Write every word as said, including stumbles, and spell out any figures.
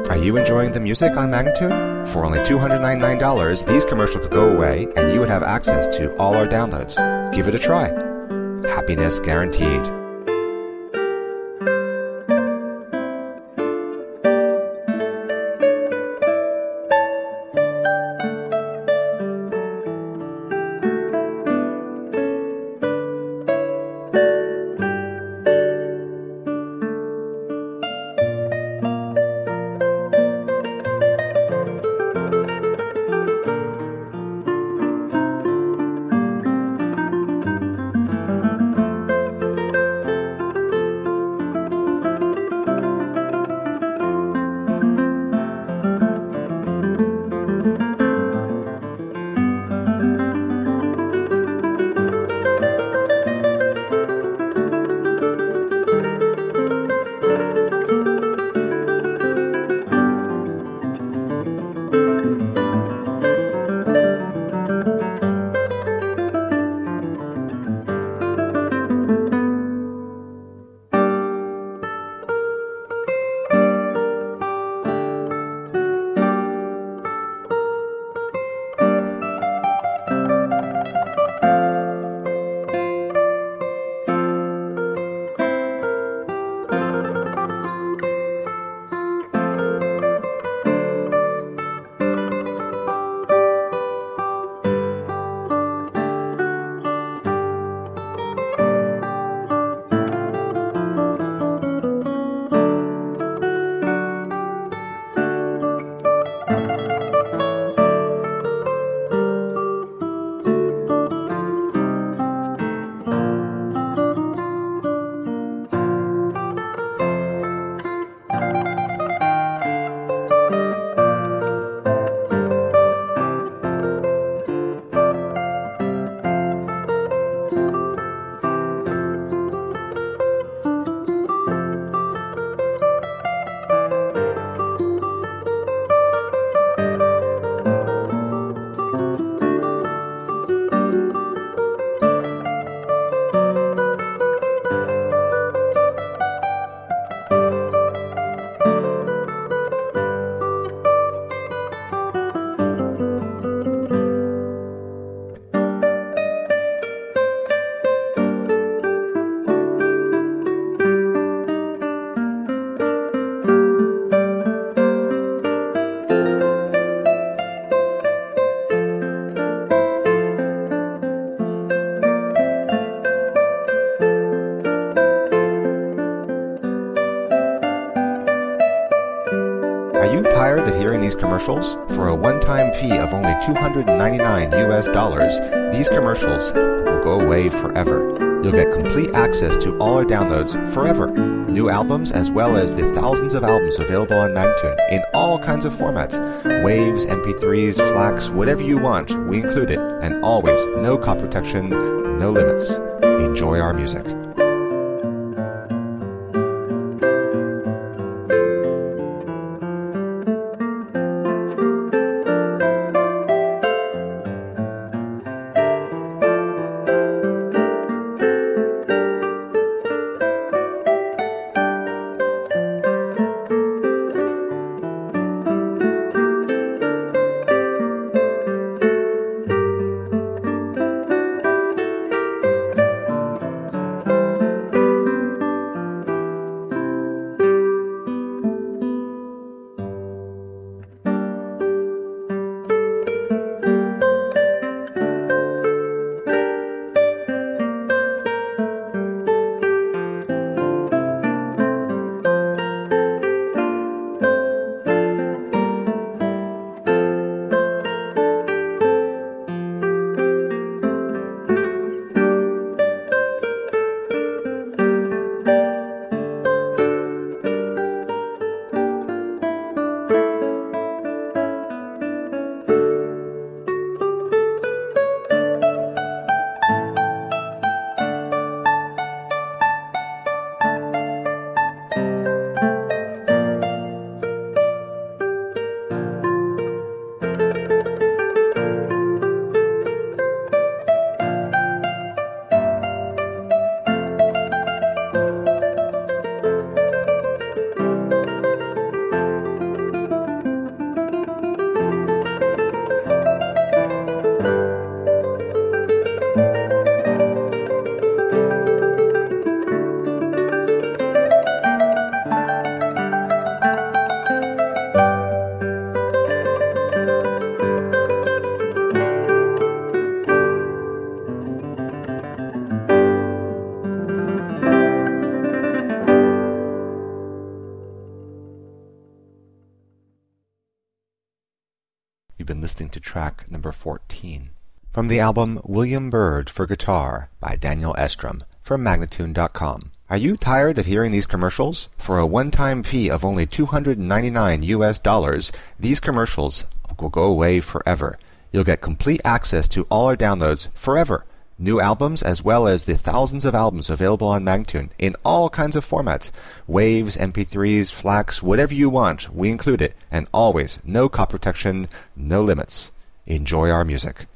Are you enjoying the music on Magnatune? For only two hundred ninety-nine dollars, these commercials could go away and you would have access to all our downloads. Give it a try. Happiness guaranteed. Are you tired of hearing these commercials? For a one-time fee of only two hundred ninety-nine U S dollars, these commercials will go away forever. You'll get complete access to all our downloads forever. New albums as well as the thousands of albums available on Magnatune in all kinds of formats. Waves, M P threes, FLACs, whatever you want, we include it. And always, no copy protection, no limits. Enjoy our music. You've been listening to track number fourteen. From the album William Byrd for Guitar by Daniel Estrom from Magnatune dot com. Are you tired of hearing these commercials? For a one-time fee of only two hundred ninety-nine U S dollars, these commercials will go away forever. You'll get complete access to all our downloads forever. New albums as well as the thousands of albums available on Magnatune in all kinds of formats. Waves, M P threes, FLACs, whatever you want, we include it. And always, no copy protection, no limits. Enjoy our music.